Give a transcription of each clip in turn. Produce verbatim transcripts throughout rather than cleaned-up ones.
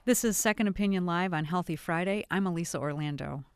This is Second Opinion Live on Healthy Friday. I'm Elisa Orlando.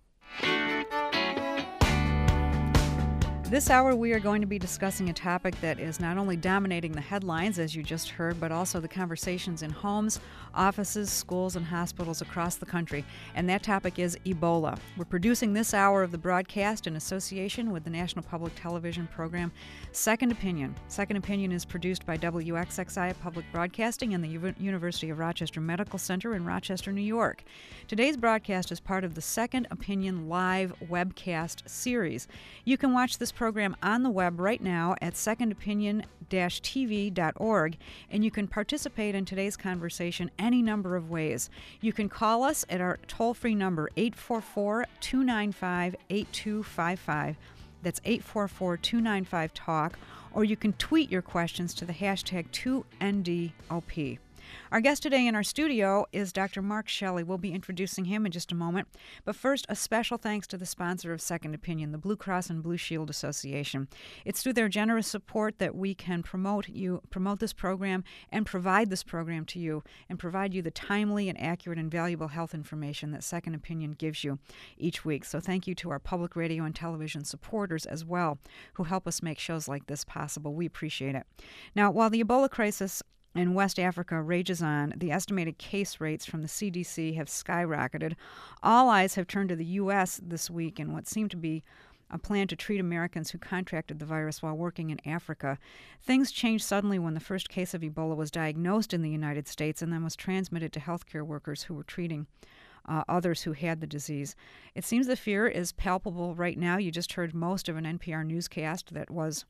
This hour, we are going to be discussing a topic that is not only dominating the headlines, as you just heard, but also the conversations in homes, offices, schools, and hospitals across the country. And that topic is Ebola. We're producing this hour of the broadcast in association with the National Public Television program Second Opinion. Second Opinion is produced by W X X I Public Broadcasting and the U- University of Rochester Medical Center in Rochester, New York. Today's broadcast is part of the Second Opinion Live webcast series. You can watch this program on the web right now at second opinion dash t v dot org, and you can participate in today's conversation any number of ways. You can call us at our toll-free number, eight four four, two nine five, eight two five five. That's eight four four, two nine five, talk, or you can tweet your questions to the hashtag two N D O P. Our guest today in our studio is Doctor Mark Shelley. We'll be introducing him in just a moment. But first, a special thanks to the sponsor of Second Opinion, the Blue Cross and Blue Shield Association. It's through their generous support that we can promote you, promote this program and provide this program to you and provide you the timely and accurate and valuable health information that Second Opinion gives you each week. So thank you to our public radio and television supporters as well, who help us make shows like this possible. We appreciate it. Now, while the Ebola crisis in West Africa rages on, the estimated case rates from the C D C have skyrocketed. All eyes have turned to the U S this week in what seemed to be a plan to treat Americans who contracted the virus while working in Africa. Things changed suddenly when the first case of Ebola was diagnosed in the United States and then was transmitted to healthcare workers who were treating Uh, others who had the disease. It seems the fear is palpable right now. You just heard most of an N P R newscast that was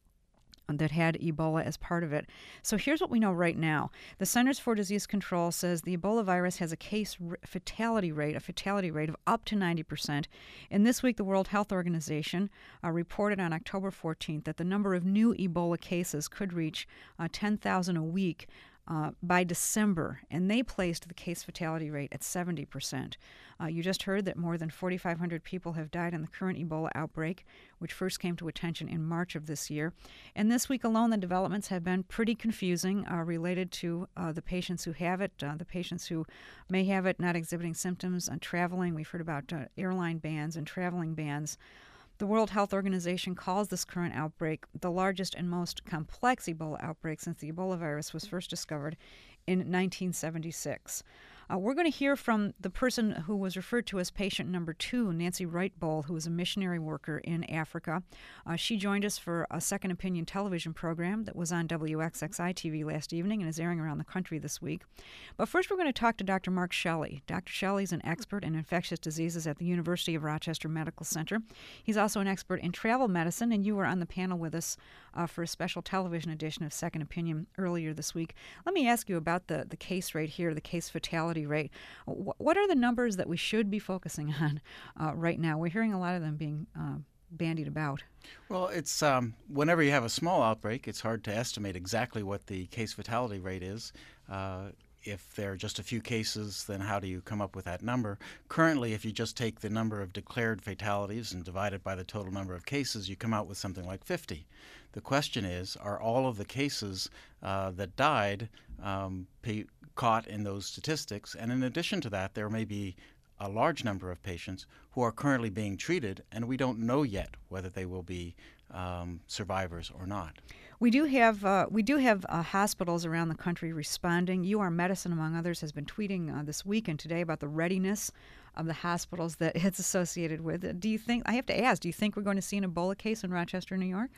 that had Ebola as part of it. So here's what we know right now. The Centers for Disease Control says the Ebola virus has a case r- fatality rate, a fatality rate of up to ninety percent. And this week, the World Health Organization uh, reported on October fourteenth that the number of new Ebola cases could reach uh, ten thousand a week Uh, by December, and they placed the case fatality rate at seventy percent. Uh, you just heard that more than forty-five hundred people have died in the current Ebola outbreak, which first came to attention in March of this year. And this week alone, the developments have been pretty confusing uh, related to uh, the patients who have it, uh, the patients who may have it not exhibiting symptoms, and traveling. We've heard about uh, airline bans and traveling bans. The World Health Organization calls this current outbreak the largest and most complex Ebola outbreak since the Ebola virus was first discovered in nineteen seventy-six. Uh, we're going to hear from the person who was referred to as patient number two, Nancy Wright-Bowl, who is a missionary worker in Africa. Uh, she joined us for a Second Opinion television program that was on W X X I T V last evening and is airing around the country this week. But first, we're going to talk to Doctor Mark Shelley. Doctor Shelley is an expert in infectious diseases at the University of Rochester Medical Center. He's also an expert in travel medicine, and you were on the panel with us uh, for a special television edition of Second Opinion earlier this week. Let me ask you about the, the case rate here, the case fatality rate. What are the numbers that we should be focusing on uh, right now? We're hearing a lot of them being uh, bandied about. Well, it's um, whenever you have a small outbreak, it's hard to estimate exactly what the case fatality rate is. Uh, if there are just a few cases, then how do you come up with that number? Currently, if you just take the number of declared fatalities and divide it by the total number of cases, you come out with something like fifty. The question is, are all of the cases uh, that died um, pay, caught in those statistics? And in addition to that, there may be a large number of patients who are currently being treated, and we don't know yet whether they will be um, survivors or not. We do have uh, we do have uh, hospitals around the country responding. U R Medicine, among others, has been tweeting uh, this week and today about the readiness of the hospitals that it's associated with. Do you think, I have to ask, do you think we're going to see an Ebola case in Rochester, New York?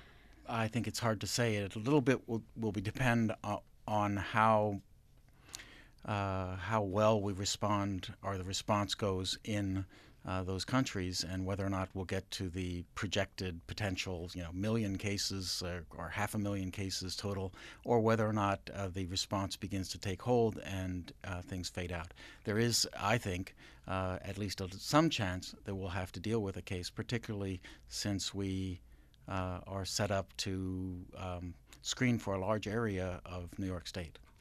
I think it's hard to say. It a little bit will, will be depend on, on how uh, how well we respond or the response goes in uh, those countries, and whether or not we'll get to the projected potential, you know, million cases or, or half a million cases total, or whether or not uh, the response begins to take hold and uh, things fade out. There is, I think, uh, at least a, some chance that we'll have to deal with a case, particularly since we uh, are set up to um, screen for a large area of New York State.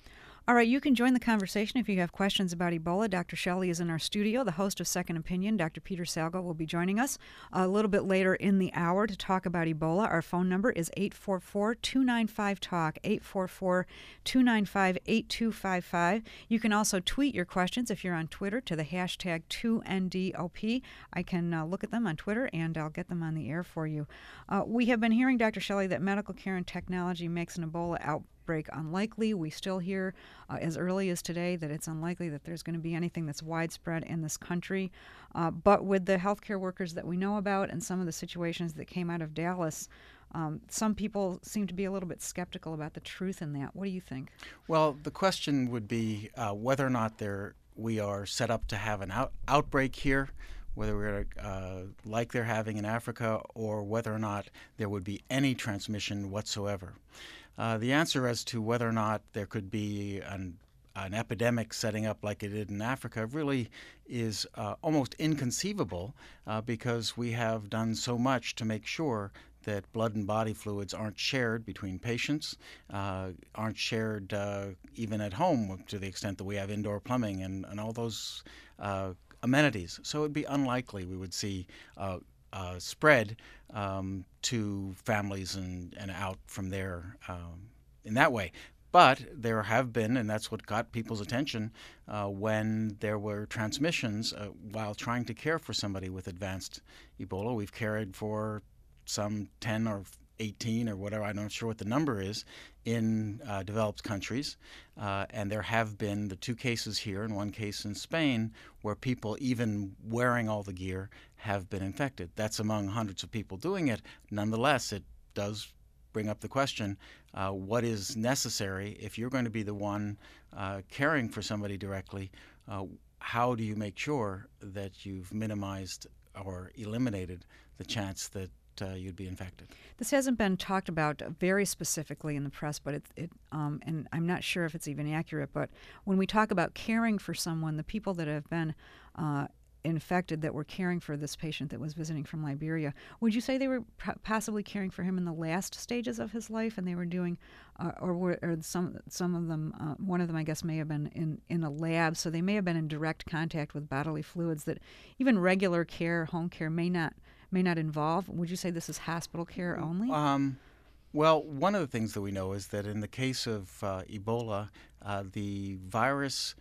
All right, you can join the conversation if you have questions about Ebola. Doctor Shelley is in our studio. The host of Second Opinion, Doctor Peter Salgo, will be joining us a little bit later in the hour to talk about Ebola. Our phone number is eight four four, two nine five, talk, eight four four, two nine five, eight two five five. You can also tweet your questions if you're on Twitter to the hashtag two N D O P. I can uh, look at them on Twitter, and I'll get them on the air for you. Uh, we have been hearing, Doctor Shelley, that medical care and technology makes an Ebola outbreak break unlikely. We still hear uh, as early as today that it's unlikely that there's going to be anything that's widespread in this country. Uh, but with the healthcare workers that we know about and some of the situations that came out of Dallas, um, some people seem to be a little bit skeptical about the truth in that. What do you think? Well, the question would be uh, whether or not there we are set up to have an out- outbreak here, whether we're uh, like they're having in Africa, or whether or not there would be any transmission whatsoever. Uh, the answer as to whether or not there could be an, an epidemic setting up like it did in Africa really is uh, almost inconceivable uh, because we have done so much to make sure that blood and body fluids aren't shared between patients, uh, aren't shared uh, even at home to the extent that we have indoor plumbing and, and all those uh, amenities. So it would be unlikely we would see uh, Uh, spread um, to families and, and out from there um, in that way. But there have been, and that's what got people's attention, uh, when there were transmissions uh, while trying to care for somebody with advanced Ebola. We've cared for some ten or eighteen or whatever, I'm not sure what the number is, in uh, developed countries. Uh, and there have been the two cases here and one case in Spain where people, even wearing all the gear, have been infected. That's among hundreds of people doing it. Nonetheless, it does bring up the question, uh, what is necessary if you're going to be the one uh, caring for somebody directly? Uh, how do you make sure that you've minimized or eliminated the chance that Uh, you'd be infected? This hasn't been talked about very specifically in the press, but it, it um, and I'm not sure if it's even accurate, but when we talk about caring for someone, the people that have been uh, infected that were caring for this patient that was visiting from Liberia, would you say they were p- possibly caring for him in the last stages of his life, and they were doing, uh, or were or some some of them, uh, one of them I guess may have been in, in a lab, so they may have been in direct contact with bodily fluids that even regular care, home care may not may not involve? Would you say this is hospital care only? Um, well, one of the things that we know is that in the case of uh, Ebola, uh, the virus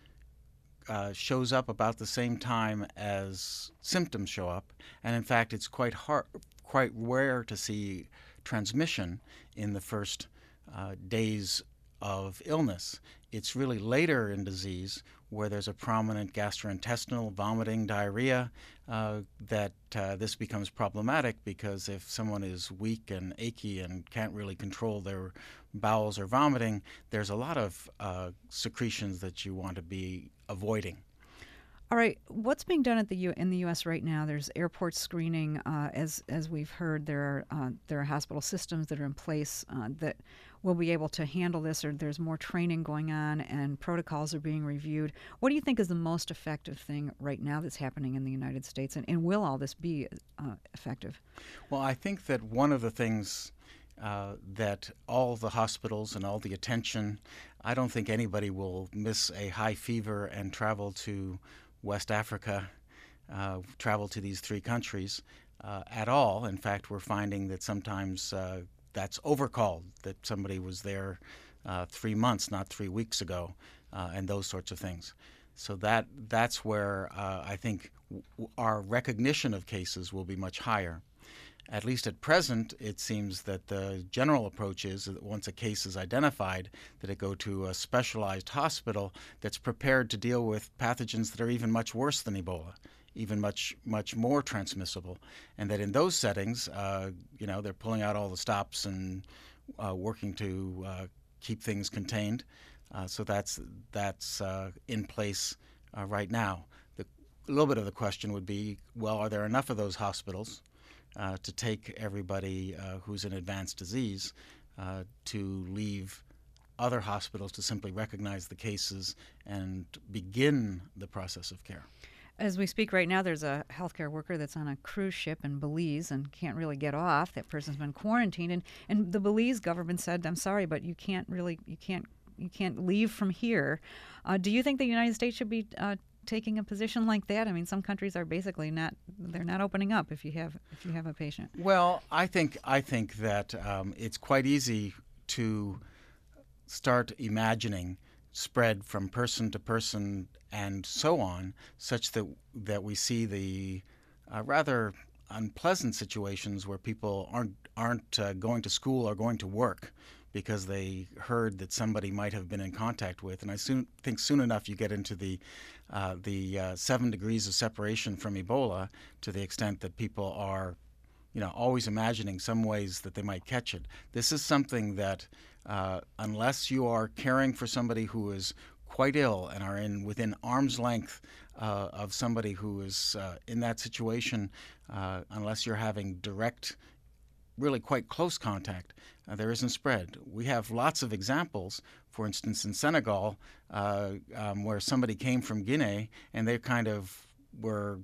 uh, shows up about the same time as symptoms show up, and in fact, it's quite hard, quite rare to see transmission in the first uh, days of illness. It's really later in disease where there's a prominent gastrointestinal vomiting, diarrhea, uh, that uh, this becomes problematic, because if someone is weak and achy and can't really control their bowels or vomiting, there's a lot of uh, secretions that you want to be avoiding. All right, what's being done at the U- in the U S right now? There's airport screening, uh, as as we've heard. There are uh, there are hospital systems that are in place uh, that will be able to handle this, or there's more training going on and protocols are being reviewed. What do you think is the most effective thing right now that's happening in the United States, and, and will all this be uh, effective? Well, I think that one of the things uh, that all the hospitals and all the attention, I don't think anybody will miss a high fever and travel to West Africa, uh, travel to these three countries uh, at all. In fact, we're finding that sometimes uh, that's overcalled, that somebody was there uh, three months, not three weeks ago, uh, and those sorts of things. So that that's where uh, I think w- our recognition of cases will be much higher. At least at present, it seems that the general approach is that once a case is identified, that it go to a specialized hospital that's prepared to deal with pathogens that are even much worse than Ebola, even much, much more transmissible. And that in those settings, uh, you know, they're pulling out all the stops and uh, working to uh, keep things contained. Uh, so that's, that's uh, in place uh, right now. The, a little bit of the question would be, well, are there enough of those hospitals Uh, to take everybody uh, who's in advanced disease uh, to leave other hospitals to simply recognize the cases and begin the process of care? As we speak right now, there's a healthcare worker that's on a cruise ship in Belize and can't really get off. That person's been quarantined, and, and the Belize government said, "I'm sorry, but you can't really you can't you can't leave from here. Uh, do you think the United States should be uh, taking a position like that? I mean, some countries are basically not, they're not opening up if you have if you have a patient. Well, I think I think that um, it's quite easy to start imagining spread from person to person and so on, such that that we see the uh, rather unpleasant situations where people aren't aren't uh, going to school or going to work because they heard that somebody might have been in contact with. And I soon think soon enough you get into the uh, the uh, seven degrees of separation from Ebola, to the extent that people are, you know, always imagining some ways that they might catch it. This is something that uh, unless you are caring for somebody who is quite ill and are in within arm's length uh, of somebody who is uh, in that situation, uh, unless you're having direct, really quite close contact, uh, there isn't spread. We have lots of examples, for instance, in Senegal, uh, um, where somebody came from Guinea and they kind of were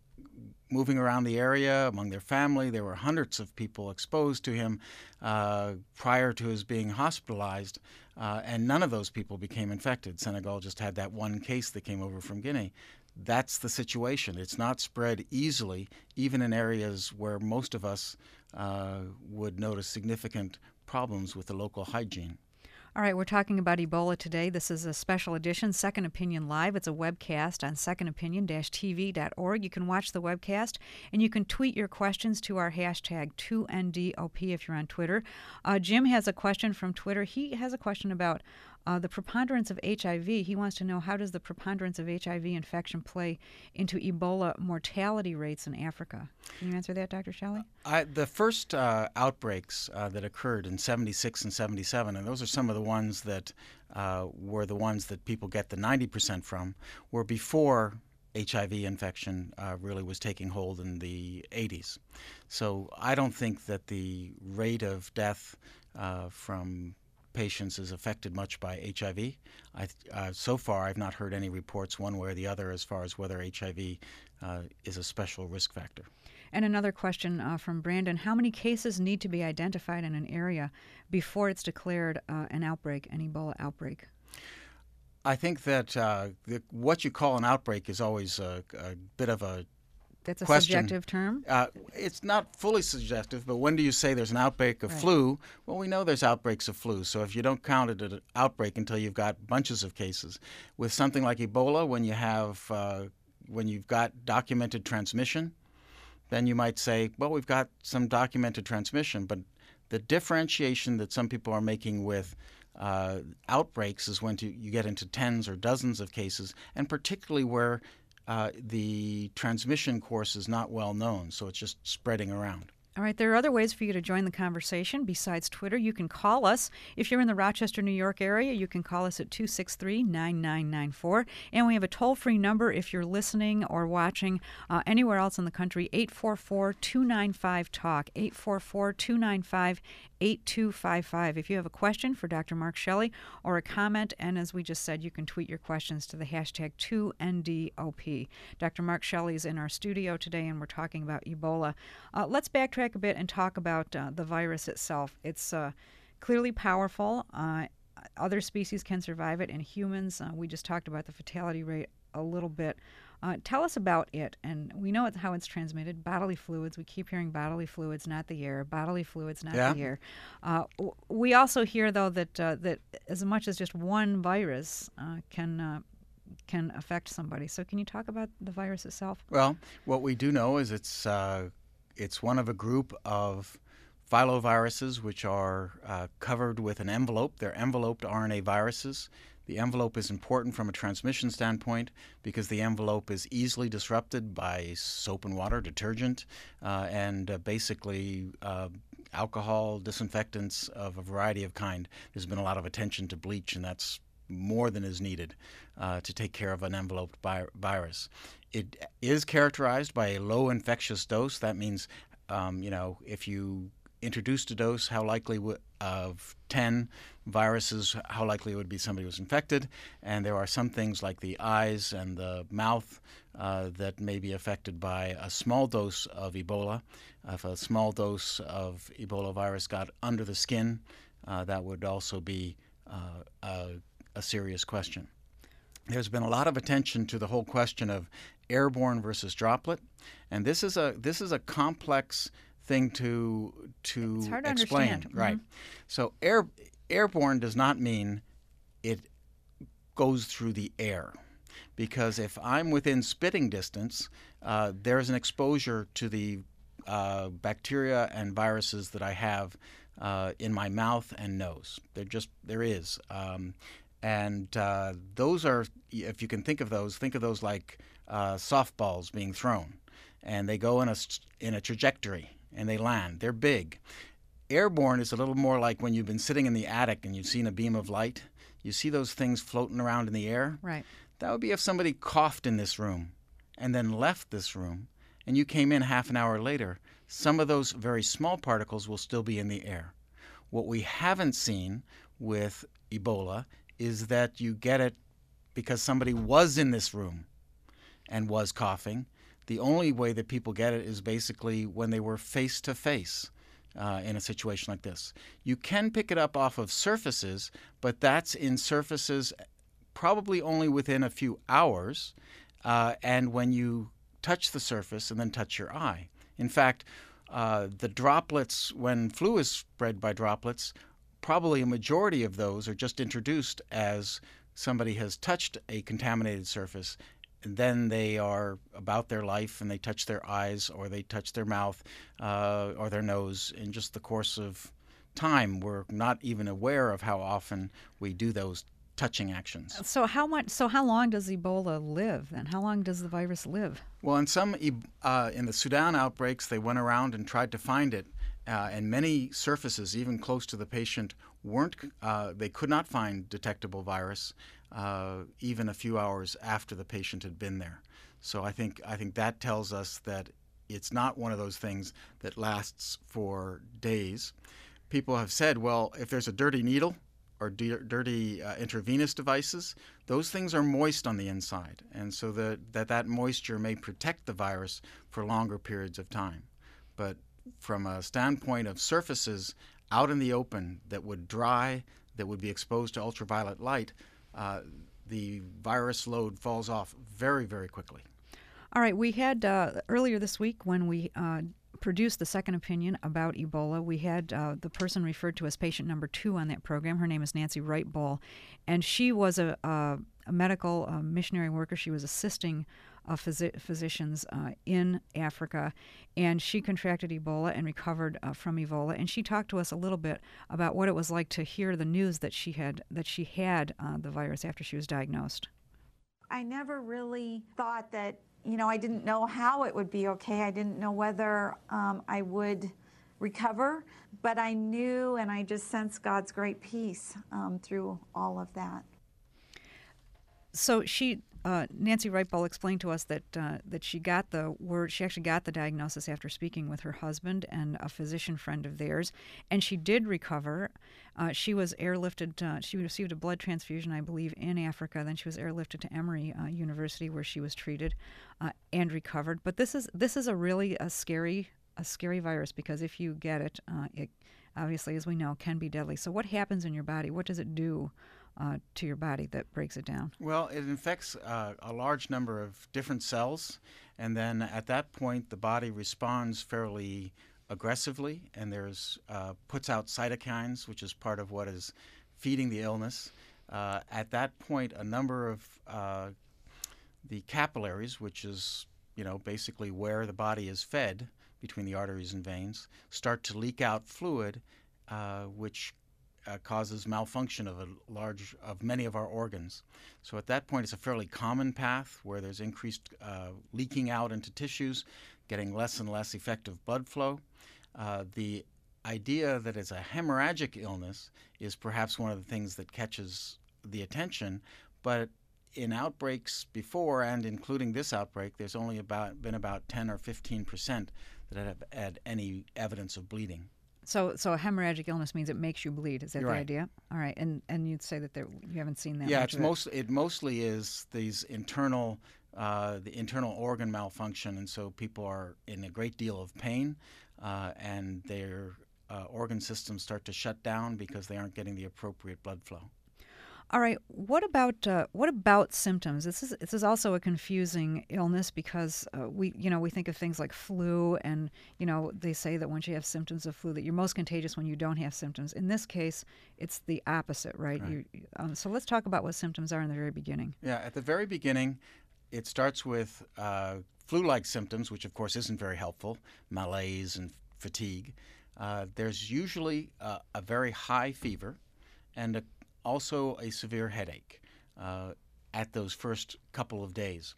moving around the area among their family. There were hundreds of people exposed to him uh, prior to his being hospitalized, uh, and none of those people became infected. Senegal just had that one case that came over from Guinea. That's the situation. It's not spread easily, even in areas where most of us uh, would notice significant problems with the local hygiene. All right, we're talking about Ebola today. This is a special edition, Second Opinion Live. It's a webcast on second opinion dash t v dot org. You can watch the webcast, and you can tweet your questions to our hashtag two N D O P if you're on Twitter. Uh, Jim has a question from Twitter. He has a question about uh, the preponderance of H I V. He wants to know, how does the preponderance of H I V infection play into Ebola mortality rates in Africa? Can you answer that, Doctor Shelley? I, the first uh, outbreaks uh, that occurred in seventy-six and seventy-seven, and those are some of the ones that uh, were the ones that people get the ninety percent from, were before H I V infection uh, really was taking hold in the eighties. So I don't think that the rate of death uh, from patients is affected much by H I V. I, uh, so far, I've not heard any reports one way or the other as far as whether H I V uh, is a special risk factor. And another question uh, from Brandon: how many cases need to be identified in an area before it's declared uh, an outbreak, an Ebola outbreak? I think that uh, the, what you call an outbreak is always a, a bit of a That's a question. subjective term? Uh, it's not fully subjective, but when do you say there's an outbreak of Right. flu? Well, we know there's outbreaks of flu, so if you don't count it an outbreak until you've got bunches of cases. With something like Ebola, when you have uh, when you've got documented transmission, then you might say, well, we've got some documented transmission, but the differentiation that some people are making with uh, outbreaks is when to, you get into tens or dozens of cases, and particularly where uh, the transmission course is not well known, so it's just spreading around. All right, there are other ways for you to join the conversation besides Twitter. You can call us. If you're in the Rochester, New York area, you can call us at two six three, nine nine nine four. And we have a toll-free number if you're listening or watching uh, anywhere else in the country, eight four four, two nine five, talk, eight four four, two nine five, eight two five five. If you have a question for Doctor Mark Shelley or a comment, and as we just said, you can tweet your questions to the hashtag two N D O P. Doctor Mark Shelley is in our studio today, and we're talking about Ebola. Uh, let's backtrack a bit and talk about uh, the virus itself. It's uh, clearly powerful. Uh, other species can survive it, and humans, uh, we just talked about the fatality rate a little bit. Uh, tell us about it, and we know it's how it's transmitted, bodily fluids. We keep hearing bodily fluids, not the air, bodily fluids, not Yeah. the air. Uh, w- we also hear, though, that uh, that as much as just one virus uh, can uh, can affect somebody. So can you talk about the virus itself? Well, what we do know is it's uh, it's one of a group of filoviruses which are uh, covered with an envelope. They're enveloped R N A viruses. The envelope is important from a transmission standpoint because the envelope is easily disrupted by soap and water, detergent, uh, and uh, basically uh, alcohol, disinfectants of a variety of kind. There's been a lot of attention to bleach, and that's more than is needed uh, to take care of an enveloped vi- virus. It is characterized by a low infectious dose. That means, um, you know, if you introduced a dose, how likely w- of ten viruses, how likely it would be somebody was infected. And there are some things like the eyes and the mouth uh, that may be affected by a small dose of Ebola. If a small dose of Ebola virus got under the skin, uh, that would also be uh, a, a serious question. There's been a lot of attention to the whole question of airborne versus droplet, and this is a this is a complex thing to to It's hard to explain. understand. Right. Mhm. So air airborne does not mean it goes through the air, because if I'm within spitting distance, uh, there's an exposure to the uh, bacteria and viruses that I have uh, in my mouth and nose. There just there is. Um, and uh, those are, if you can think of those, think of those like uh, softballs being thrown, and they go in a in a trajectory and they land. They're big. Airborne is a little more like when you've been sitting in the attic and you've seen a beam of light. You see those things floating around in the air? Right. That would be if somebody coughed in this room and then left this room, and you came in half an hour later. Some of those very small particles will still be in the air. What we haven't seen with Ebola is that you get it because somebody was in this room and was coughing. The only way that people get it is basically when they were face to face uh, in a situation like this. You can pick it up off of surfaces, but that's in surfaces probably only within a few hours, uh, and when you touch the surface and then touch your eye. In fact, uh, the droplets, when flu is spread by droplets, probably a majority of those are just introduced as somebody has touched a contaminated surface, and then they are about their life and they touch their eyes or they touch their mouth uh, or their nose in just the course of time. We're not even aware of how often we do those touching actions. So how much? So how long does Ebola live? Then how long does the virus live? Well, in some uh, in the Sudan outbreaks, they went around and tried to find it, uh, and many surfaces, even close to the patient, weren't. Uh, they could not find detectable virus, uh, even a few hours after the patient had been there. So I think I think that tells us that it's not one of those things that lasts for days. People have said, well, if there's a dirty needle or di- dirty uh, intravenous devices, those things are moist on the inside, and so that, that that moisture may protect the virus for longer periods of time. But from a standpoint of surfaces out in the open that would dry, that would be exposed to ultraviolet light, uh, the virus load falls off very, very quickly. All right, we had uh, earlier this week when we uh, produced the second opinion about Ebola, we had uh, the person referred to as patient number two on that program. Her name is Nancy Wright-Ball, and she was a, a, a medical uh, missionary worker. She was assisting uh, phys- physicians uh, in Africa, and she contracted Ebola and recovered uh, from Ebola. And she talked to us a little bit about what it was like to hear the news that she had that she had uh, the virus after she was diagnosed. I never really thought that, you know, I didn't know how it would be okay. I didn't know whether um, I would recover, but I knew and I just sensed God's great peace um, through all of that. So she, uh, Nancy Wright-Ball explained to us that uh, that she got the word, she actually got the diagnosis after speaking with her husband and a physician friend of theirs, and she did recover. Uh, she was airlifted, uh, she received a blood transfusion, I believe, in Africa. Then she was airlifted to Emory uh, University where she was treated uh, and recovered. But this is this is a really a scary a scary virus, because if you get it, uh, it obviously, as we know, can be deadly. So what happens in your body? What does it do Uh, to your body that breaks it down? Well, it infects uh, a large number of different cells, and then at that point the body responds fairly aggressively, and there's uh, puts out cytokines, which is part of what is feeding the illness. Uh, at that point, a number of uh, the capillaries, which is you know basically where the body is fed between the arteries and veins, start to leak out fluid, uh, which Uh, causes malfunction of a large of many of our organs. So at that point, it's a fairly common path where there's increased uh, leaking out into tissues, getting less and less effective blood flow. Uh, the idea that it's a hemorrhagic illness is perhaps one of the things that catches the attention, but in outbreaks before and including this outbreak, there's only about been about ten or fifteen percent that have had any evidence of bleeding. So, so a hemorrhagic illness means it makes you bleed. Is that You're the right. idea? All right, and and you'd say that there you haven't seen that. Yeah, much it's of it. most it mostly is these internal uh, the internal organ malfunction, and so people are in a great deal of pain, uh, and their uh, organ systems start to shut down because they aren't getting the appropriate blood flow. All right. What about uh, what about symptoms? This is this is also a confusing illness because uh, we you know we think of things like flu, and you know they say that once you have symptoms of flu that you're most contagious when you don't have symptoms. In this case, it's the opposite, right? Right. You, um, so let's talk about what symptoms are in the very beginning. Yeah, at the very beginning, it starts with uh, flu-like symptoms, which of course isn't very helpful, malaise and fatigue. Uh, there's usually uh, a very high fever and a, also a severe headache uh, at those first couple of days.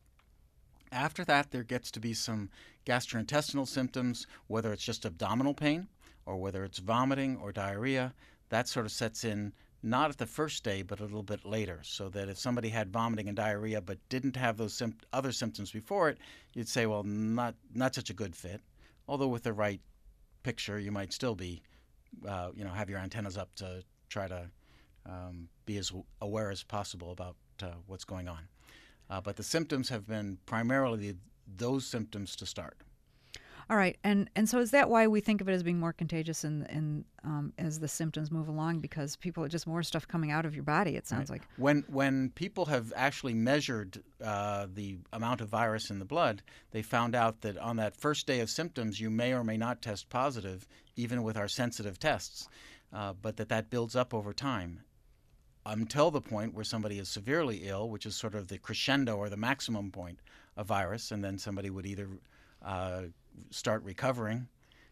After that, there gets to be some gastrointestinal symptoms, whether it's just abdominal pain or whether it's vomiting or diarrhea. That sort of sets in not at the first day, but a little bit later, so that if somebody had vomiting and diarrhea but didn't have those sympt- other symptoms before it, you'd say, well, not not such a good fit. Although with the right picture, you might still be, uh, you know, have your antennas up to try to um, be as aware as possible about uh, what's going on. Uh, but the symptoms have been primarily those symptoms to start. All right, and and so is that why we think of it as being more contagious in in um, as the symptoms move along, because people just more stuff coming out of your body? It sounds Right. like. When when people have actually measured uh, the amount of virus in the blood, they found out that on that first day of symptoms, you may or may not test positive, even with our sensitive tests, uh, but that that builds up over time until the point where somebody is severely ill, which is sort of the crescendo or the maximum point of virus, and then somebody would either uh, start recovering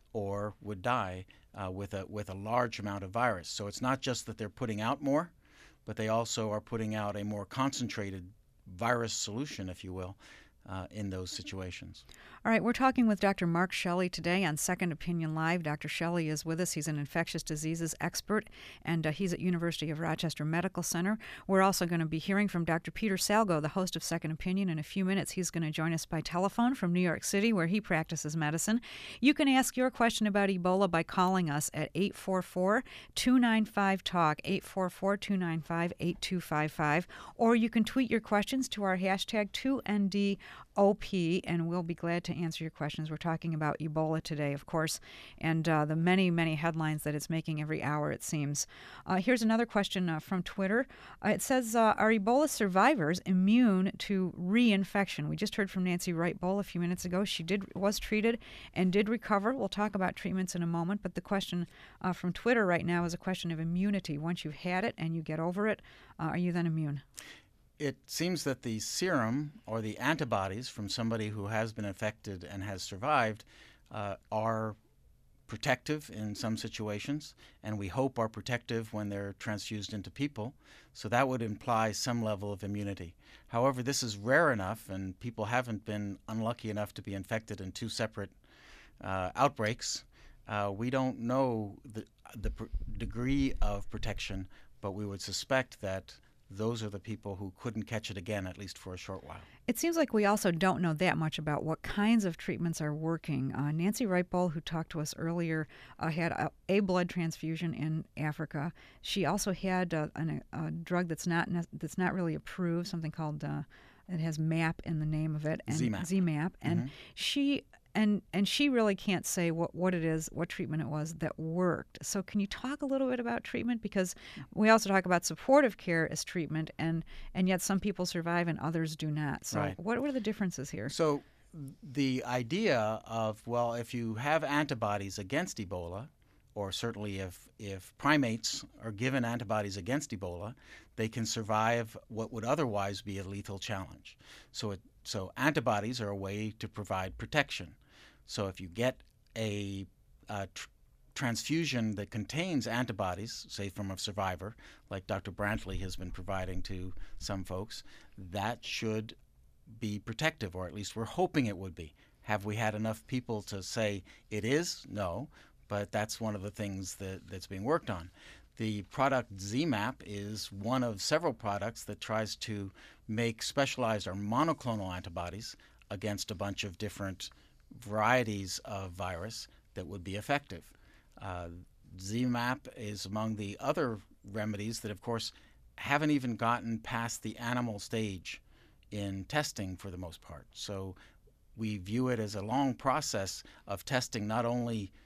or would die uh, with a with a large amount of virus. So it's not just that they're putting out more, but they also are putting out a more concentrated virus solution, if you will, uh, in those situations. All right, we're talking with Doctor Mark Shelley today on Second Opinion Live. Doctor Shelley is with us. He's an infectious diseases expert, and uh, he's at University of Rochester Medical Center. We're also going to be hearing from Doctor Peter Salgo, the host of Second Opinion. In a few minutes, he's going to join us by telephone from New York City, where he practices medicine. You can ask your question about Ebola by calling us at eight four four, two nine five, talk, eight four four, two nine five, eight two five five, or you can tweet your questions to our hashtag two N D O P, and we'll be glad to answer your questions. We're talking about Ebola today, of course, and uh, the many, many headlines that it's making every hour, it seems. Uh, here's another question uh, from Twitter. Uh, it says, uh, are Ebola survivors immune to reinfection? We just heard from Nancy Wright-Bowl a few minutes ago. She did was treated and did recover. We'll talk about treatments in a moment, but the question uh, from Twitter right now is a question of immunity. Once you've had it and you get over it, uh, are you then immune? It seems that the serum or the antibodies from somebody who has been infected and has survived uh, are protective in some situations, and we hope are protective when they're transfused into people. So that would imply some level of immunity. However, this is rare enough, and people haven't been unlucky enough to be infected in two separate uh, outbreaks. Uh, we don't know the, the pr- degree of protection, but we would suspect that those are the people who couldn't catch it again, at least for a short while. It seems like we also don't know that much about what kinds of treatments are working. Uh, Nancy Wright-Bowl, who talked to us earlier, uh, had a, a blood transfusion in Africa. She also had uh, an, a drug that's not ne- that's not really approved, something called uh, it has MAP in the name of it, and Z MAP. Z MAP, and Mhm. she. And and she really can't say what, what it is, what treatment it was that worked. So can you talk a little bit about treatment? Because we also talk about supportive care as treatment, and, and yet some people survive and others do not. So Right. what, what are the differences here? So the idea of, well, if you have antibodies against Ebola, or certainly if, if primates are given antibodies against Ebola, they can survive what would otherwise be a lethal challenge. So it, so antibodies are a way to provide protection. So if you get a, a tr- transfusion that contains antibodies, say from a survivor, like Doctor Brantley has been providing to some folks, that should be protective, or at least we're hoping it would be. Have we had enough people to say it is? No, but that's one of the things that, that's being worked on. The product Z MAP is one of several products that tries to make specialized or monoclonal antibodies against a bunch of different varieties of virus that would be effective. Uh, Z MAP is among the other remedies that, of course, haven't even gotten past the animal stage in testing for the most part. So we view it as a long process of testing not only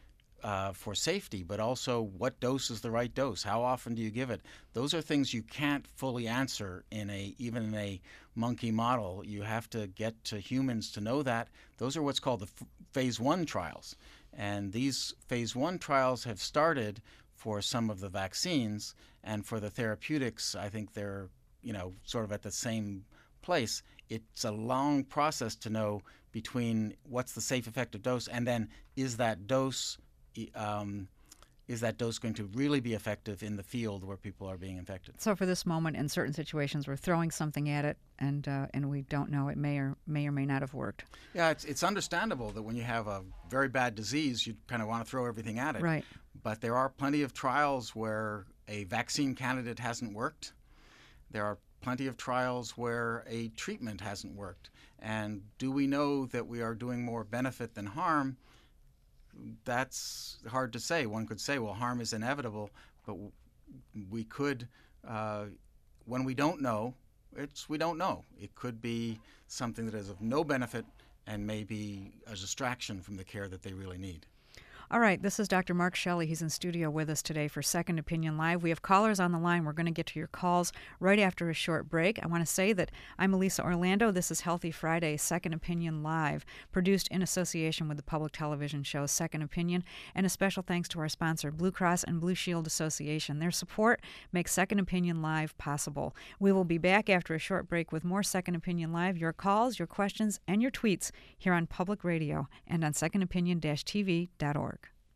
uh, for safety, but also what dose is the right dose? How often do you give it? Those are things you can't fully answer in a even in a monkey model. You have to get to humans to know that. Those are what's called the f- phase one trials. And these phase one trials have started for some of the vaccines, and for the therapeutics, I think they're, you know, sort of at the same place. It's a long process to know between what's the safe effective dose and then is that dose um, is that dose going to really be effective in the field where people are being infected. So for this moment, in certain situations, we're throwing something at it, and uh, and we don't know, it may or may or may not have worked. Yeah, it's it's understandable that when you have a very bad disease, you kind of want to throw everything at it. Right. But there are plenty of trials where a vaccine candidate hasn't worked. There are plenty of trials where a treatment hasn't worked. And do we know that we are doing more benefit than harm? That's hard to say. One could say, well, harm is inevitable, but we could, uh, when we don't know, it's we don't know. It could be something that is of no benefit and maybe a distraction from the care that they really need. All right, this is Doctor Mark Shelley. He's in studio with us today for Second Opinion Live. We have callers on the line. We're going to get to your calls right after a short break. I want to say that I'm Elisa Orlando. This is Healthy Friday, Second Opinion Live, produced in association with the public television show Second Opinion. And a special thanks to our sponsor, Blue Cross and Blue Shield Association. Their support makes Second Opinion Live possible. We will be back after a short break with more Second Opinion Live, your calls, your questions, and your tweets here on Public Radio and on second opinion dash t v dot org.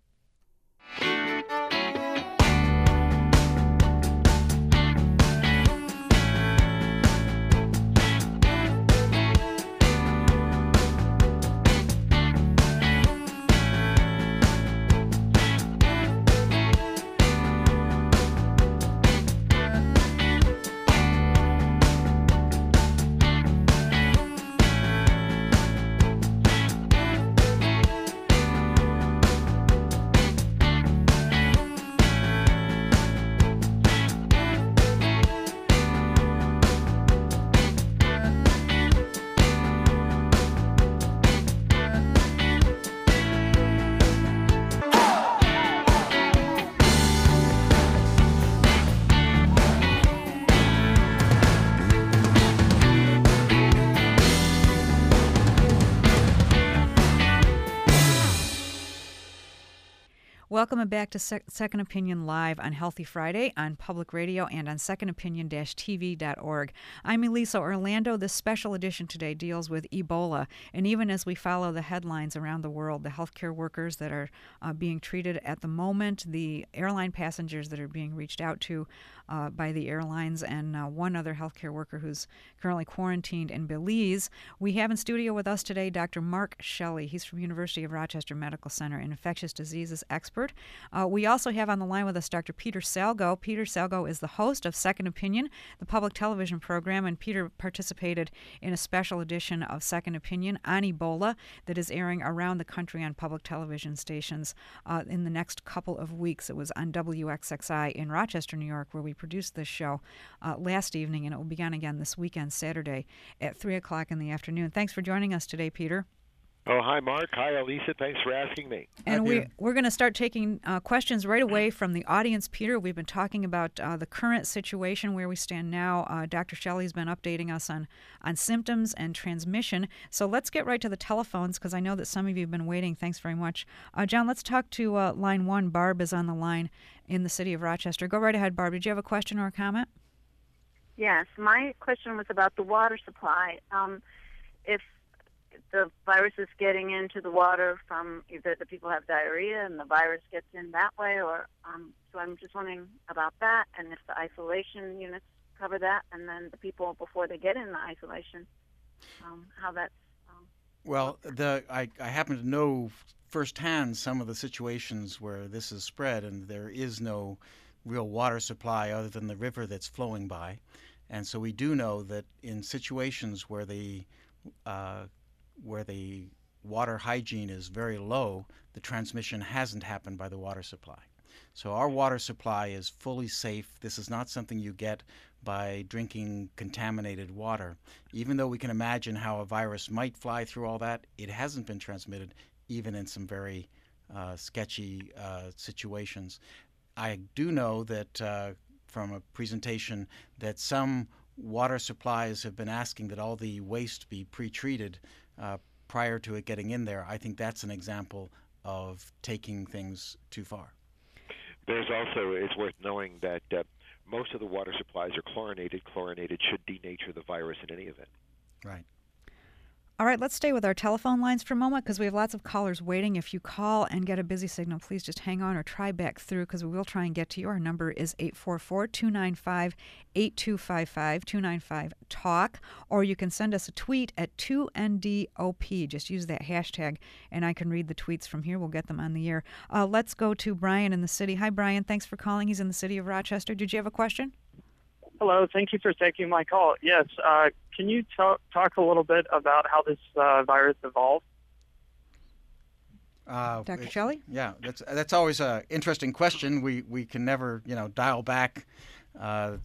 Welcome back to Sec- Second Opinion Live on Healthy Friday on Public Radio and on second opinion dash t v dot org. I'm Elisa Orlando. This special edition today deals with Ebola. And even as we follow the headlines around the world, the healthcare workers that are uh, being treated at the moment, the airline passengers that are being reached out to uh, by the airlines, and uh, one other healthcare worker who's currently quarantined in Belize, we have in studio with us today Doctor Mark Shelley. He's from University of Rochester Medical Center, an infectious diseases expert. Uh, we also have on the line with us Doctor Peter Salgo. Peter Salgo is the host of Second Opinion, the public television program, and Peter participated in a special edition of Second Opinion on Ebola that is airing around the country on public television stations uh, in the next couple of weeks. It was on W X X I in Rochester, New York, where we produced this show uh, last evening, and it will begin again this weekend, Saturday, at three o'clock in the afternoon. Thanks for joining us today, Peter. Oh, hi, Mark. Hi, Elisa. Thanks for asking me. And we, we're going to start taking uh, questions right away from the audience, Peter. We've been talking about uh, the current situation where we stand now. Uh, Doctor Shelley's been updating us on, on symptoms and transmission. So let's get right to the telephones, because I know that some of you have been waiting. Thanks very much. Uh, John, let's talk to uh, line one. Barb is on the line in the city of Rochester. Go right ahead, Barb. Did you have a question or a comment? Yes. My question was about the water supply. Um, if the virus is getting into the water from either the people have diarrhea and the virus gets in that way, or um, so I'm just wondering about that, and if the isolation units cover that, and then the people before they get in the isolation, um, how that's. Um, well, the I, I happen to know firsthand some of the situations where this is spread, and there is no real water supply other than the river that's flowing by, and so we do know that in situations where the uh, where the water hygiene is very low, the transmission hasn't happened by the water supply. So our water supply is fully safe. This is not something you get by drinking contaminated water. Even though we can imagine how a virus might fly through all that, it hasn't been transmitted even in some very uh, sketchy uh, situations. I do know that uh, from a presentation that some water supplies have been asking that all the waste be pre-treated uh, prior to it getting in there. I think that's an example of taking things too far. There's also, it's worth knowing that uh, most of the water supplies are chlorinated. Chlorinated should denature the virus in any event. Right. All right, let's stay with our telephone lines for a moment because we have lots of callers waiting. If you call and get a busy signal, please just hang on or try back through because we will try and get to you. Our number is eight four four, two nine five, eight two five five, two nine five, talk, or you can send us a tweet at two N D O P. Just use that hashtag, and I can read the tweets from here. We'll get them on the air. Uh, let's go to Brian in the city. Hi, Brian. Thanks for calling. He's in the city of Rochester. Did you have a question? Hello. Thank you for taking my call. Yes. Uh, can you talk, talk a little bit about how this uh, virus evolved? Uh, Doctor it- Shelley? Yeah, that's that's always an interesting question. We we can never you know dial back uh,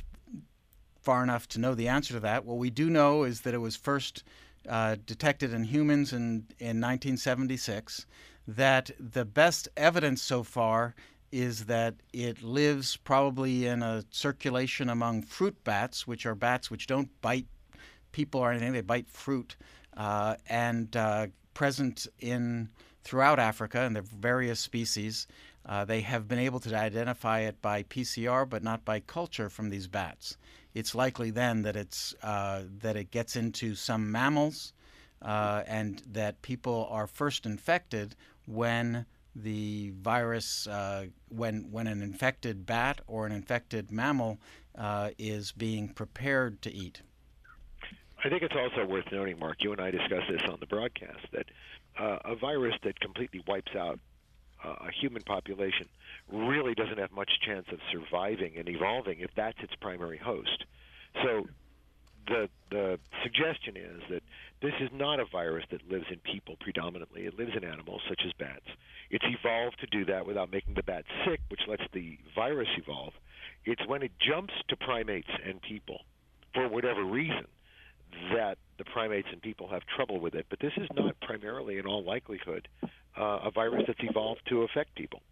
far enough to know the answer to that. What we do know is that it was first uh, detected in humans in in nineteen seventy-six. That the best evidence so far is that it lives probably in a circulation among fruit bats, which are bats which don't bite people or anything; they bite fruit, uh, and uh, present in throughout Africa, and there are various species. Uh, they have been able to identify it by P C R, but not by culture from these bats. It's likely then that it's uh, that it gets into some mammals, uh, and that people are first infected when the virus, uh, when when an infected bat or an infected mammal uh, is being prepared to eat. I think it's also worth noting, Mark, you and I discussed this on the broadcast, that uh, a virus that completely wipes out uh, a human population really doesn't have much chance of surviving and evolving if that's its primary host. So the the suggestion is that this is not a virus that lives in people predominantly. It lives in animals such as bats. It's evolved to do that without making the bat sick, which lets the virus evolve. It's when it jumps to primates and people, for whatever reason, that the primates and people have trouble with it. But this is not primarily, in all likelihood, uh, a virus that's evolved to affect people.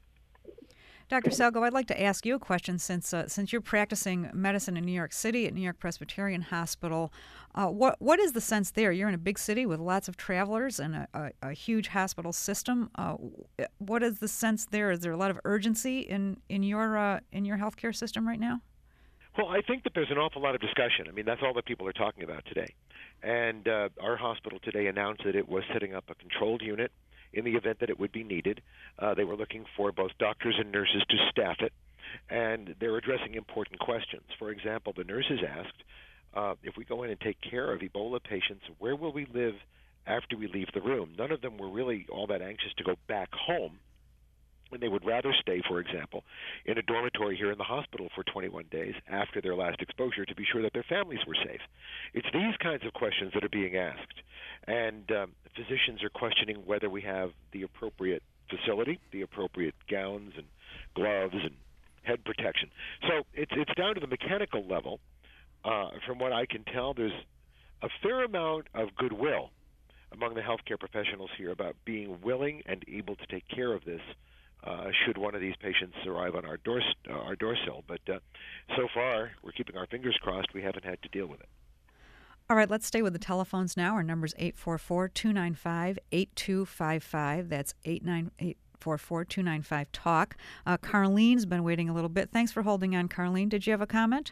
Doctor Salgo, I'd like to ask you a question since uh, since you're practicing medicine in New York City at New York Presbyterian Hospital. Uh, what what is the sense there? You're in a big city with lots of travelers and a, a, a huge hospital system. Uh, what is the sense there? Is there a lot of urgency in in your uh, in your healthcare system right now? Well, I think that there's an awful lot of discussion. I mean, that's all that people are talking about today. And uh, our hospital today announced that it was setting up a controlled unit in the event that it would be needed. Uh, they were looking for both doctors and nurses to staff it, and they're addressing important questions. For example, the nurses asked, uh, if we go in and take care of Ebola patients, where will we live after we leave the room? None of them were really all that anxious to go back home, and they would rather stay, for example, in a dormitory here in the hospital for twenty-one days after their last exposure to be sure that their families were safe. It's these kinds of questions that are being asked. And um, physicians are questioning whether we have the appropriate facility, the appropriate gowns and gloves and head protection. So it's it's down to the mechanical level. Uh, from what I can tell, there's a fair amount of goodwill among the healthcare professionals here about being willing and able to take care of this uh, should one of these patients arrive on our door, uh, our doorsill. But uh, so far, we're keeping our fingers crossed. We haven't had to deal with it. All right, let's stay with the telephones now. Our number is eight four four, two nine five, eight two five five. That's eight four four, two nine five, talk. Uh, Carlene's been waiting a little bit. Thanks for holding on, Carlene. Did you have a comment?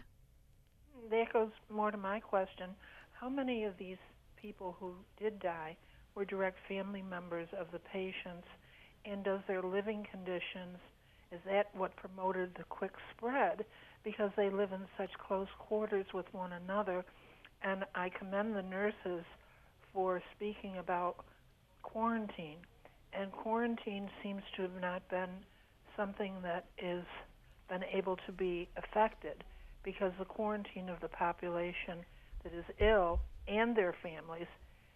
That goes more to my question. How many of these people who did die were direct family members of the patients, and does their living conditions, is that what promoted the quick spread? Because they live in such close quarters with one another. And I commend the nurses for speaking about quarantine. And quarantine seems to have not been something that is been able to be affected, because the quarantine of the population that is ill and their families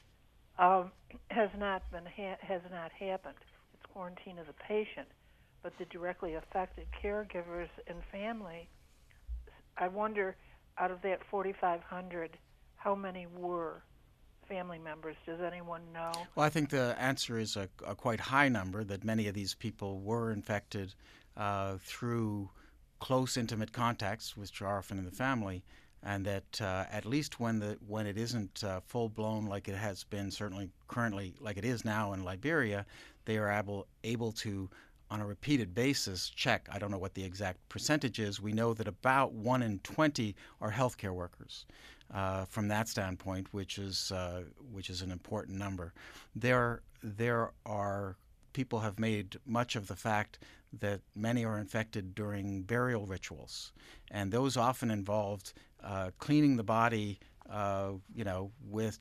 um, has not been ha- has not happened. It's quarantine of the patient, but the directly affected caregivers and family. I wonder, out of that forty-five hundred, how many were family members? Does anyone know? Well, I think the answer is a, a quite high number, that many of these people were infected uh, through close, intimate contacts, which are often in the family, and that uh, at least when the when it isn't uh, full-blown like it has been, certainly currently like it is now in Liberia, they are able, able to, on a repeated basis, check. I don't know what the exact percentage is. We know that about one in twenty are healthcare workers. Uh, from that standpoint, which is uh, which is an important number. There there are people have made much of the fact that many are infected during burial rituals, and those often involved uh, cleaning the body, uh, you know, with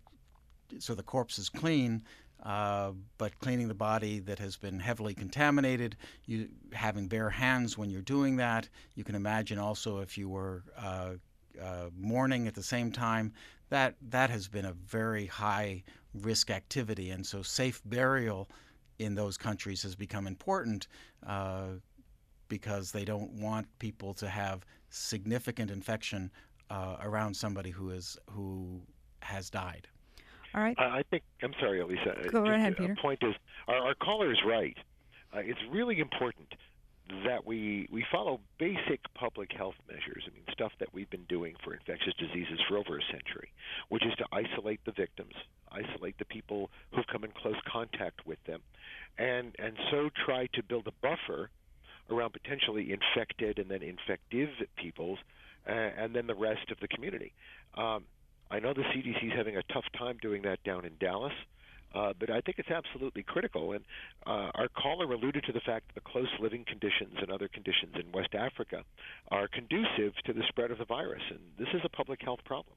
so the corpse is clean. Uh, but cleaning the body that has been heavily contaminated, you having bare hands when you're doing that. You can imagine also if you were uh, uh, mourning at the same time, that that has been a very high risk activity, and so safe burial in those countries has become important uh, because they don't want people to have significant infection uh, around somebody who is who has died. All right. I I think, I'm sorry, Elisa. Go right Just ahead, a Peter. point is, our, our caller is right. Uh, it's really important that we we follow basic public health measures. I mean, stuff that we've been doing for infectious diseases for over a century, which is to isolate the victims, isolate the people who've come in close contact with them, and and so try to build a buffer around potentially infected and then infective peoples, uh, and then the rest of the community. Um, I know the C D C is having a tough time doing that down in Dallas. Uh, but I think it's absolutely critical. And uh, our caller alluded to the fact that the close living conditions and other conditions in West Africa are conducive to the spread of the virus. And this is a public health problem.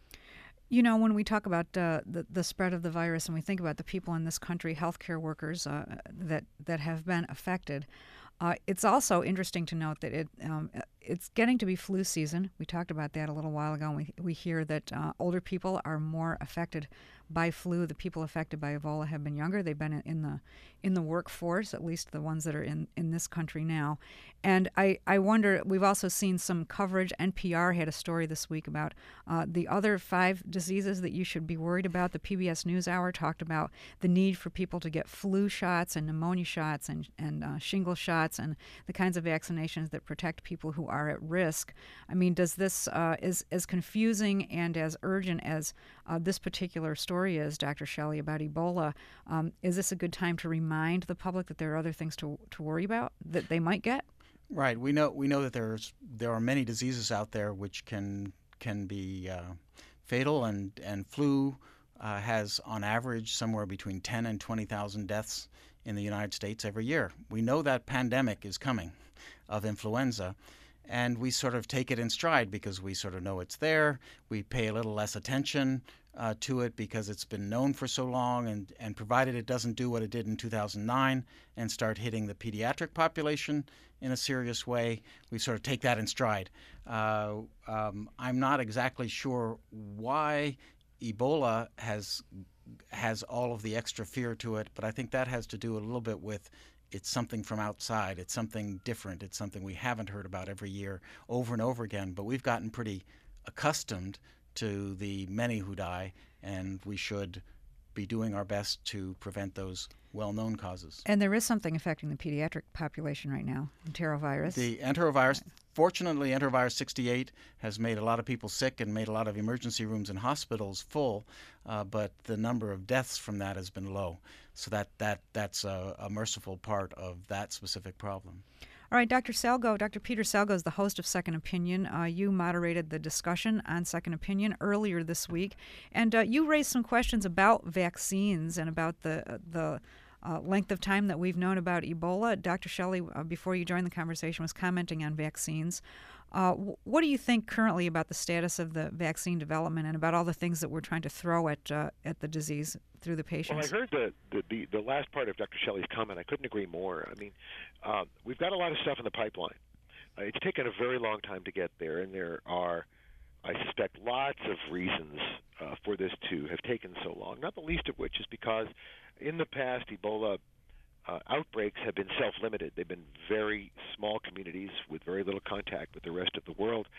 You know, when we talk about uh, the, the spread of the virus and we think about the people in this country, healthcare workers uh, that, that have been affected, uh, it's also interesting to note that it um, it's getting to be flu season. We talked about that a little while ago, and we, we hear that uh, older people are more affected by flu. The people affected by Ebola have been younger. They've been in the in the workforce, at least the ones that are in, in this country now. And I, I wonder, we've also seen some coverage. N P R had a story this week about uh, the other five diseases that you should be worried about. The P B S NewsHour talked about the need for people to get flu shots and pneumonia shots and, and uh, shingle shots and the kinds of vaccinations that protect people who are at risk. I mean, does this, uh, is as confusing and as urgent as uh, this particular story is, Doctor Shelley, about Ebola, um, is this a good time to remind the public that there are other things to, to worry about that they might get? Right. We know we know that there's there are many diseases out there which can can be uh, fatal, and and flu uh, has on average somewhere between ten and twenty thousand deaths in the United States every year. We know that pandemic is coming of influenza, and we sort of take it in stride because we sort of know it's there. We pay a little less attention uh, to it because it's been known for so long, and, and provided it doesn't do what it did in two thousand nine and start hitting the pediatric population in a serious way, we sort of take that in stride. Uh, um, I'm not exactly sure why Ebola has has all of the extra fear to it, but I think that has to do a little bit with it's something from outside. It's something different. It's something we haven't heard about every year over and over again, but we've gotten pretty accustomed to the many who die, and we should be doing our best to prevent those well-known causes. And there is something affecting the pediatric population right now, enterovirus. The enterovirus, fortunately, enterovirus sixty-eight has made a lot of people sick and made a lot of emergency rooms and hospitals full, uh, but the number of deaths from that has been low. So that, that that's a, a merciful part of that specific problem. All right, Doctor Salgo, Doctor Peter Salgo is the host of Second Opinion. Uh, you moderated the discussion on Second Opinion earlier this week, and uh, you raised some questions about vaccines and about the the uh, length of time that we've known about Ebola. Doctor Shelley, uh, before you joined the conversation, was commenting on vaccines. Uh, w- what do you think currently about the status of the vaccine development and about all the things that we're trying to throw at uh, at the disease through the patients? Well, I heard the, the, the, the last part of Doctor Shelley's comment. I couldn't agree more. I mean, uh, we've got a lot of stuff in the pipeline. Uh, it's taken a very long time to get there, and there are, I suspect, lots of reasons uh, for this to have taken so long, not the least of which is because in the past, Ebola Uh, outbreaks have been self-limited. They've been very small communities with very little contact with the rest of the world.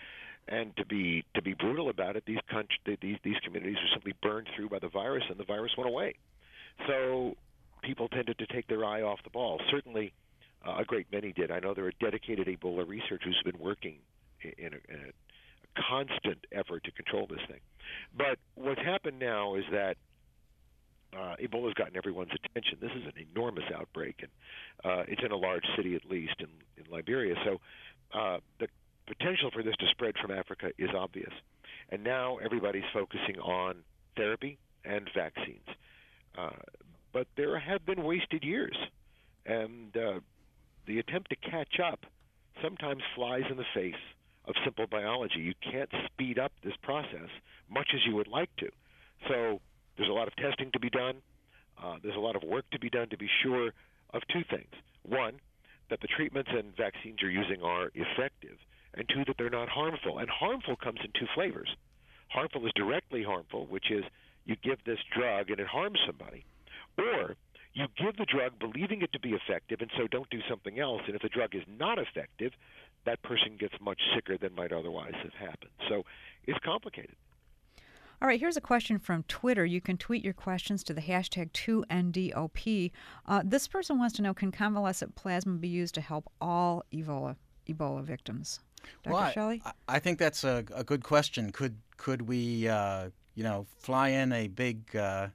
And to be to be brutal about it, these country, these these communities were simply burned through by the virus, and the virus went away. So people tended to take their eye off the ball. Certainly, uh, a great many did. I know there are dedicated Ebola researchers who've been working in a, in a constant effort to control this thing. But what's happened now is that uh, Ebola's gotten everyone's attention. This is an enormous outbreak, and uh, it's in a large city, at least in, in Liberia. So uh, the potential for this to spread from Africa is obvious. And now everybody's focusing on therapy and vaccines. Uh, but there have been wasted years, and uh, the attempt to catch up sometimes flies in the face of simple biology. You can't speed up this process much as you would like to. So there's a lot of testing to be done. Uh, there's a lot of work to be done to be sure of two things. One, that the treatments and vaccines you're using are effective, and two, that they're not harmful. And harmful comes in two flavors. Harmful is directly harmful, which is you give this drug and it harms somebody, or you give the drug believing it to be effective and so don't do something else, and if the drug is not effective, that person gets much sicker than might otherwise have happened. So it's complicated. All right, here's a question from Twitter. You can tweet your questions to the hashtag two N D O P. Uh, this person wants to know, can convalescent plasma be used to help all Ebola Ebola victims? Doctor Well, Shelley? I, I think that's a, a good question. Could could we, uh, you know, fly in a big uh,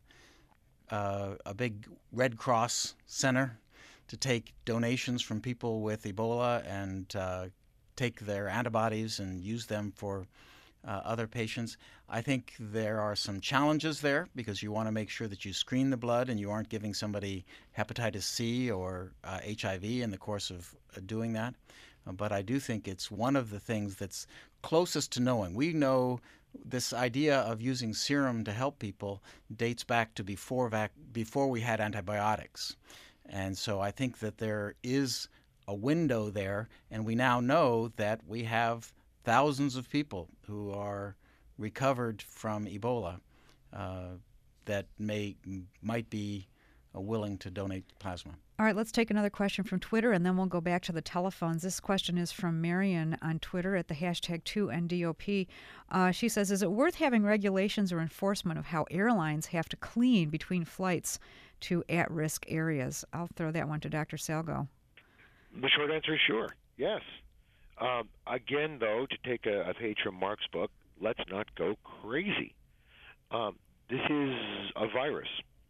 uh, a big Red Cross center to take donations from people with Ebola and uh, take their antibodies and use them for uh, other patients? I think there are some challenges there because you want to make sure that you screen the blood and you aren't giving somebody hepatitis C or uh, H I V in the course of uh, doing that. Uh, but I do think it's one of the things that's closest to knowing. We know this idea of using serum to help people dates back to before vac- before we had antibiotics. And so I think that there is a window there, and we now know that we have thousands of people who are recovered from Ebola uh, that may might be uh, willing to donate plasma. All right, let's take another question from Twitter, and then we'll go back to the telephones. This question is from Marion on Twitter at the hashtag two N D O P. Uh, she says, is it worth having regulations or enforcement of how airlines have to clean between flights to at-risk areas? I'll throw that one to Doctor Salgo. The short answer is sure, yes. Um, again, though, to take a, a page from Mark's book, let's not go crazy. Um, this is a virus.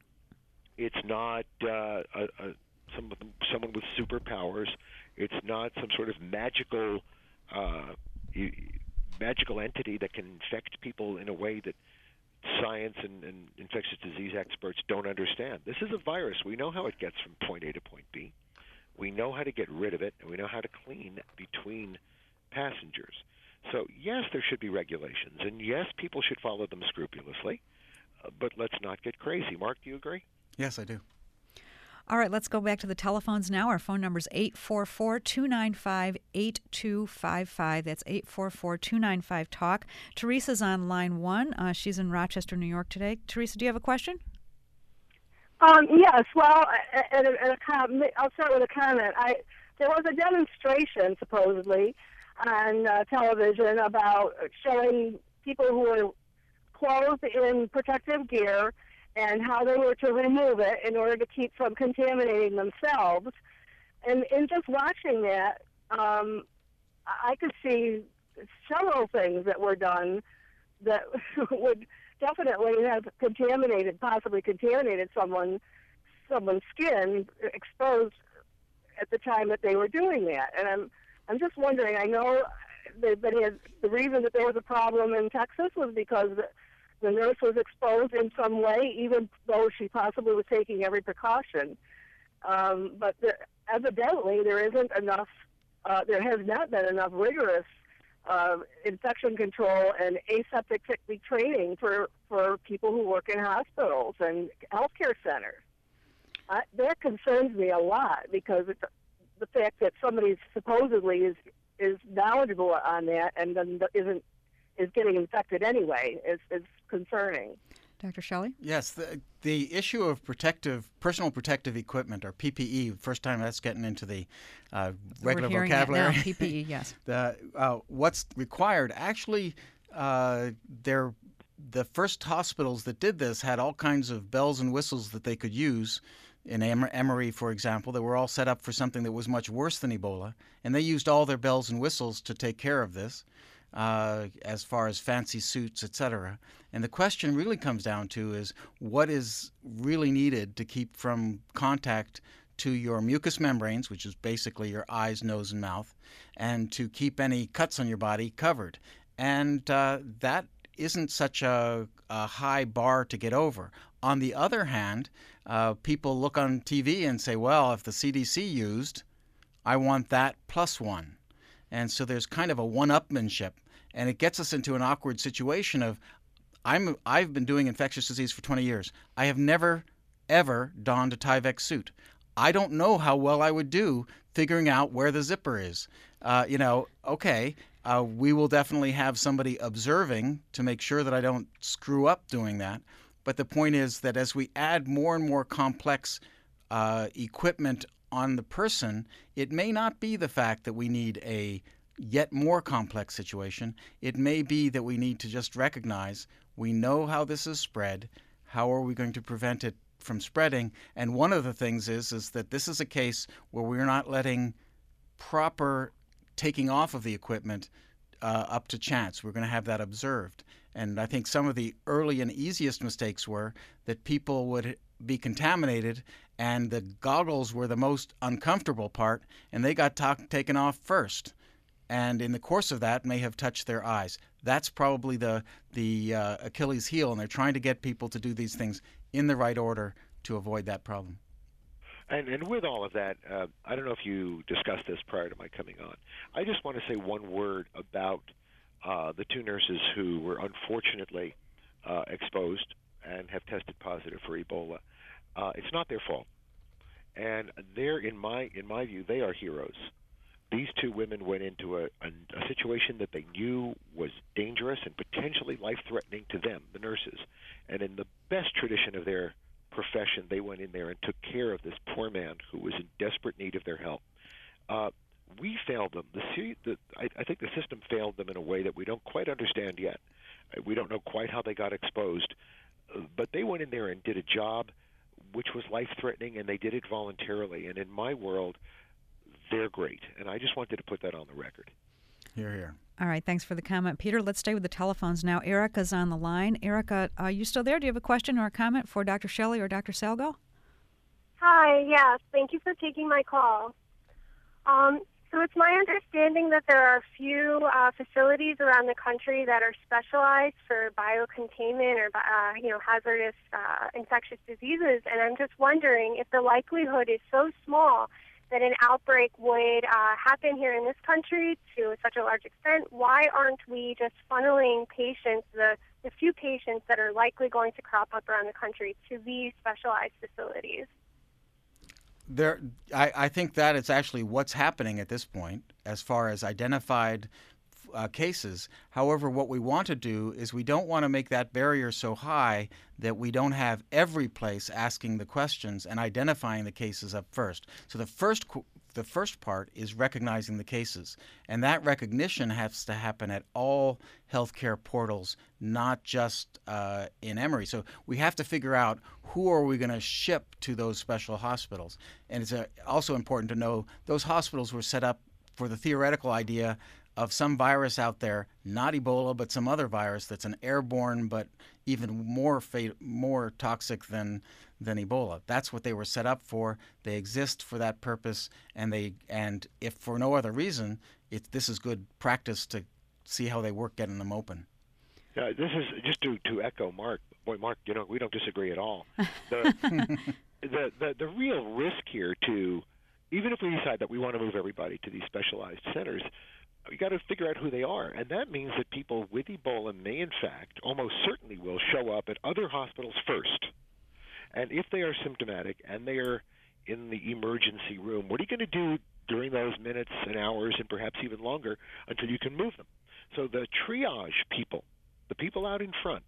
It's not uh, a, a, some, someone with superpowers. It's not some sort of magical uh, magical entity that can infect people in a way that science and, and infectious disease experts don't understand. This is a virus. We know how it gets from point A to point B. We know how to get rid of it, and we know how to clean between passengers. So, yes, there should be regulations, and yes, people should follow them scrupulously, uh, but let's not get crazy. Mark, do you agree? Yes, I do. All right, let's go back to the telephones now. Our phone number is eight four four, two nine five, eight two five five. That's eight four four, two nine five, TALK. Teresa's on line one. Uh, she's in Rochester, New York today. Teresa, do you have a question? Um, yes, well, and a, and a com- I'll start with a comment. I there was a demonstration, supposedly, on uh, television about showing people who were clothed in protective gear and how they were to remove it in order to keep from contaminating themselves. And in just watching that, um, I could see several things that were done that would definitely have contaminated, possibly contaminated someone, someone's skin exposed at the time that they were doing that. And I'm, I'm just wondering. I know that, that had, the reason that there was a problem in Texas was because the, the nurse was exposed in some way, even though she possibly was taking every precaution. Um, but the, evidently, there isn't enough. Uh, there has not been enough rigorous Uh, infection control and aseptic training for, for people who work in hospitals and healthcare centers. Uh, that concerns me a lot because it's, the fact that somebody supposedly is is knowledgeable on that and then isn't is getting infected anyway is, is concerning. Doctor Shelley? Yes, the, the issue of protective, personal protective equipment, or P P E, first time that's getting into the uh, regular We're hearing vocabulary. That now, P P E, yes. the, uh, what's required, actually, uh, they're, the first hospitals that did this had all kinds of bells and whistles that they could use. In Emory, for example, they were all set up for something that was much worse than Ebola, and they used all their bells and whistles to take care of this. Uh, as far as fancy suits, et cetera. And the question really comes down to is what is really needed to keep from contact to your mucous membranes, which is basically your eyes, nose, and mouth, and to keep any cuts on your body covered. And uh, that isn't such a, a high bar to get over. On the other hand, uh, people look on T V and say, well, if the C D C used, I want that plus one. And so there's kind of a one-upmanship, and it gets us into an awkward situation of, I'm, I've been doing infectious disease for twenty years. I have never, ever donned a Tyvek suit. I don't know how well I would do figuring out where the zipper is. Uh, you know, okay, uh, we will definitely have somebody observing to make sure that I don't screw up doing that. But the point is that as we add more and more complex uh, equipment on the person, it may not be the fact that we need a yet more complex situation. It may be that we need to just recognize we know how this is spread. How are we going to prevent it from spreading? And one of the things is, is that this is a case where we're not letting proper taking off of the equipment uh, up to chance. We're going to have that observed. And I think some of the early and easiest mistakes were that people would be contaminated and the goggles were the most uncomfortable part, and they got ta- taken off first. And in the course of that, may have touched their eyes. That's probably the the uh, Achilles heel, and they're trying to get people to do these things in the right order to avoid that problem. And, and with all of that, uh, I don't know if you discussed this prior to my coming on. I just want to say one word about uh, the two nurses who were unfortunately uh, exposed and have tested positive for Ebola. Uh, it's not their fault, and they're in my in my view they are heroes. These two women went into a, a, a situation that they knew was dangerous and potentially life-threatening to them, the nurses, and in the best tradition of their profession, they went in there and took care of this poor man who was in desperate need of their help. Uh, we failed them. The, the I, I think the system failed them in a way that we don't quite understand yet. We don't know quite how they got exposed, uh, but they went in there and did a job which was life-threatening, and they did it voluntarily. And in my world, they're great. And I just wanted to put that on the record. Hear, hear. All right, thanks for the comment. Peter, let's stay with the telephones now. Erica's on the line. Erica, are you still there? Do you have a question or a comment for Doctor Shelley or Doctor Salgo? Hi, yes. Thank you for taking my call. Um, so it's my understanding that there are a few uh, facilities around the country that are specialized for biocontainment or uh, you know hazardous uh, infectious diseases, and I'm just wondering if the likelihood is so small that an outbreak would uh, happen here in this country to such a large extent. Why aren't we just funneling patients, the, the few patients that are likely going to crop up around the country, to these specialized facilities? There, I, I think that is actually what's happening at this point as far as identified uh, cases. However, what we want to do is we don't want to make that barrier so high that we don't have every place asking the questions and identifying the cases up first. So the first the first part is recognizing the cases, and that recognition has to happen at all healthcare portals, not just uh, in Emory. So we have to figure out who are we going to ship to those special hospitals. And it's uh, also important to know those hospitals were set up for the theoretical idea of some virus out there, not Ebola, but some other virus that's an airborne but even more fat- more toxic than than Ebola. That's what they were set up for. They exist for that purpose, and they and if for no other reason, it, this is good practice to see how they work getting them open. Yeah, this is just to, to echo Mark. Boy, Mark, you know, we don't disagree at all. The, the, the, the real risk here to, even if we decide that we want to move everybody to these specialized centers, we got to figure out who they are, and that means that people with Ebola may, in fact, almost certainly will show up at other hospitals first. And if they are symptomatic and they are in the emergency room, what are you going to do during those minutes and hours and perhaps even longer until you can move them? So the triage people, the people out in front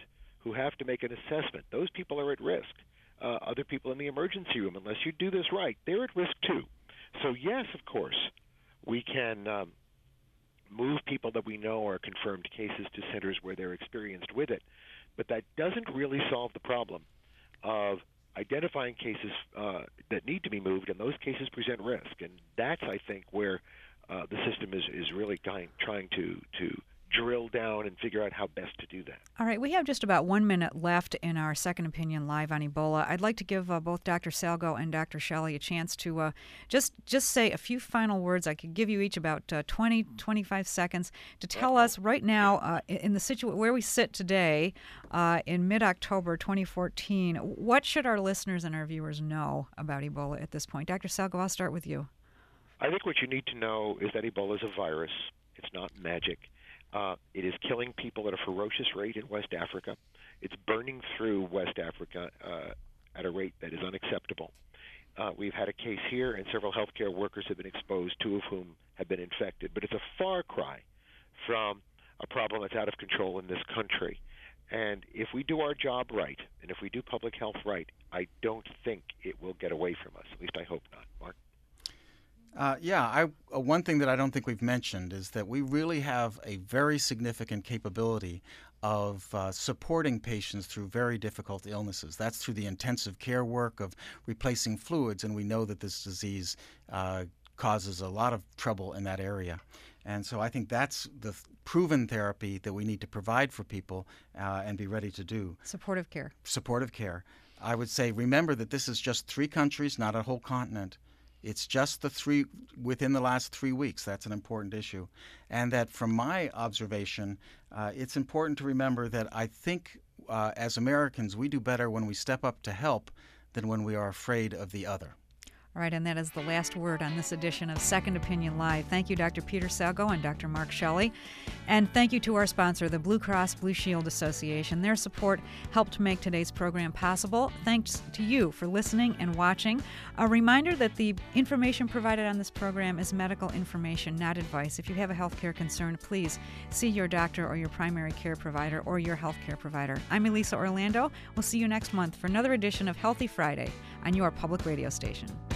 who have to make an assessment. Those people are at risk. Uh, other people in the emergency room, unless you do this right, they're at risk too. So yes, of course, we can um, move people that we know are confirmed cases to centers where they're experienced with it. But that doesn't really solve the problem of identifying cases uh, that need to be moved, and those cases present risk. And that's, I think, where uh, the system is, is really trying, trying to, to drill down and figure out how best to do that. All right, we have just about one minute left in our Second Opinion Live on Ebola. I'd like to give uh, both Doctor Salgo and Doctor Shelley a chance to uh, just just say a few final words. I could give you each about uh, twenty, twenty-five seconds to tell us right now uh, in the situ- where we sit today uh, in mid-October twenty fourteen, what should our listeners and our viewers know about Ebola at this point? Doctor Salgo, I'll start with you. I think what you need to know is that Ebola is a virus. It's not magic. Uh, it is killing people at a ferocious rate in West Africa. It's burning through West Africa uh, at a rate that is unacceptable. Uh, we've had a case here, and several healthcare workers have been exposed, two of whom have been infected. But it's a far cry from a problem that's out of control in this country. And if we do our job right, and if we do public health right, I don't think it will get away from us. At least I hope not. Mark? Uh, yeah, I, uh, one thing that I don't think we've mentioned is that we really have a very significant capability of uh, supporting patients through very difficult illnesses. That's through the intensive care work of replacing fluids, and we know that this disease uh, causes a lot of trouble in that area. And so I think that's the th- proven therapy that we need to provide for people uh, and be ready to do. Supportive care. Supportive care. I would say remember that this is just three countries, not a whole continent. It's just the three within the last three weeks. That's an important issue. And that from my observation, uh, it's important to remember that I think uh, as Americans, we do better when we step up to help than when we are afraid of the other. All right, and that is the last word on this edition of Second Opinion Live. Thank you, Doctor Peter Salgo and Doctor Mark Shelley. And thank you to our sponsor, the Blue Cross Blue Shield Association. Their support helped make today's program possible. Thanks to you for listening and watching. A reminder that the information provided on this program is medical information, not advice. If you have a healthcare concern, please see your doctor or your primary care provider or your healthcare provider. I'm Elisa Orlando. We'll see you next month for another edition of Healthy Friday on your public radio station.